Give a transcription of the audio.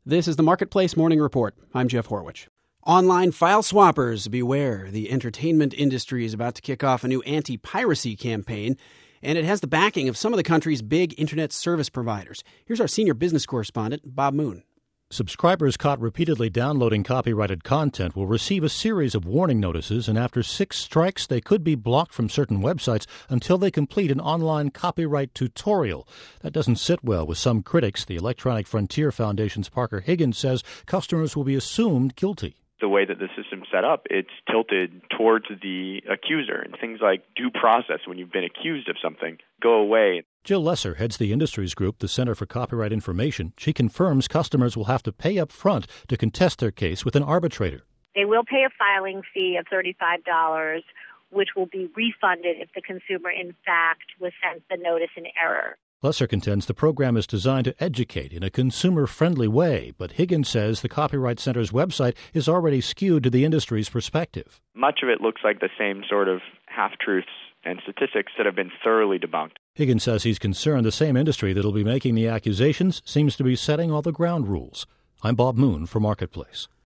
This is the Marketplace Morning Report. I'm Jeff Horwich. Online file swappers, beware. The entertainment industry is about to kick off a new anti-piracy campaign, and it has the backing of some of the country's big internet service providers. Here's our senior business correspondent, Bob Moon. Subscribers caught repeatedly downloading copyrighted content will receive a series of warning notices, and after 6 strikes, they could be blocked from certain websites until they complete an online copyright tutorial. That doesn't sit well with some critics. The Electronic Frontier Foundation's Parker Higgins says customers will be assumed guilty. The way that the system's set up, it's tilted towards the accuser. And things like due process, when you've been accused of something, go away. Jill Lesser heads the industries group, the Center for Copyright Information. She confirms customers will have to pay up front to contest their case with an arbitrator. They will pay a filing fee of $35, which will be refunded if the consumer, in fact, was sent the notice in error. Lesser contends the program is designed to educate in a consumer-friendly way, but Higgins says the Copyright Center's website is already skewed to the industry's perspective. Much of it looks like the same sort of half-truths and statistics that have been thoroughly debunked. Higgins says he's concerned the same industry that'll be making the accusations seems to be setting all the ground rules. I'm Bob Moon for Marketplace.